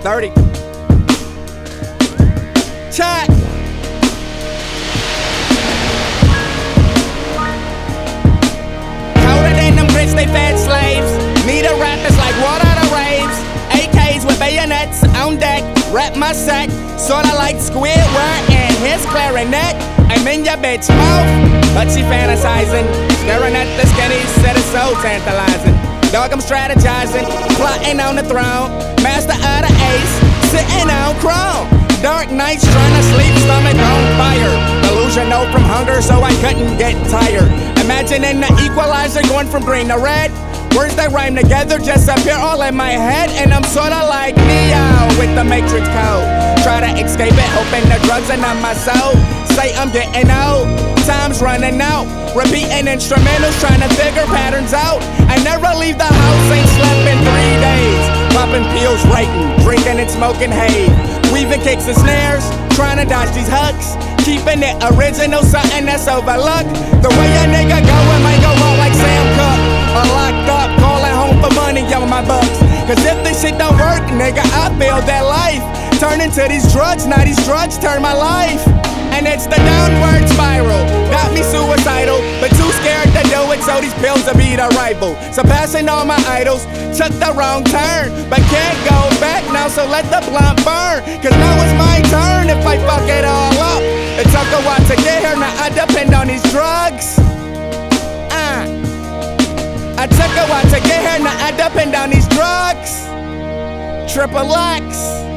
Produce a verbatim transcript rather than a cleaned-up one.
thirty. Check. Colder than them grits, they fed slaves. Need a rappers like water to raves. A Ks with bayonets on deck. Rap my sack, sorta like Squidward and his clarinet. I'm in your bitch mouth, but she fantasizing. Staring at the skinny, said it's so tantalizing. Dog, I'm strategizing, plotting on the throne. Master of the ace, sitting on chrome. Dark nights trying to sleep, stomach on fire. Delusional from hunger, so I couldn't get tired. Imagining the equalizer going from green to red. Words that rhyme together just appear all in my head. And I'm sorta like Neo with the Matrix code. Try to escape it, hoping the drugs are not my soul. Say I'm getting old, time's running out. Repeating instrumentals, trying to figure patterns out. I never leave the house, ain't slept in three days. Popping pills, writing, drinking and smoking hay. Weaving kicks and snares, trying to dodge these hooks. Keeping it original, something that's overlooked. The way a nigga go, it might go wrong like Sam Cooke. Or locked up, calling home for money on my bucks. Cause if this shit don't work, nigga, I feel that life. Turn into these drugs, now these drugs turn my life. And it's the downward spiral, got me suicidal, but too scared to do it, so these pills will be the rival. Surpassing all my idols, took the wrong turn, but can't go back now, so let the blunt burn. Cause now it's my turn if I fuck it all up. It took a while to get here, now I depend on these drugs. Uh. I took a while to get here, now I depend on these drugs. Triple X.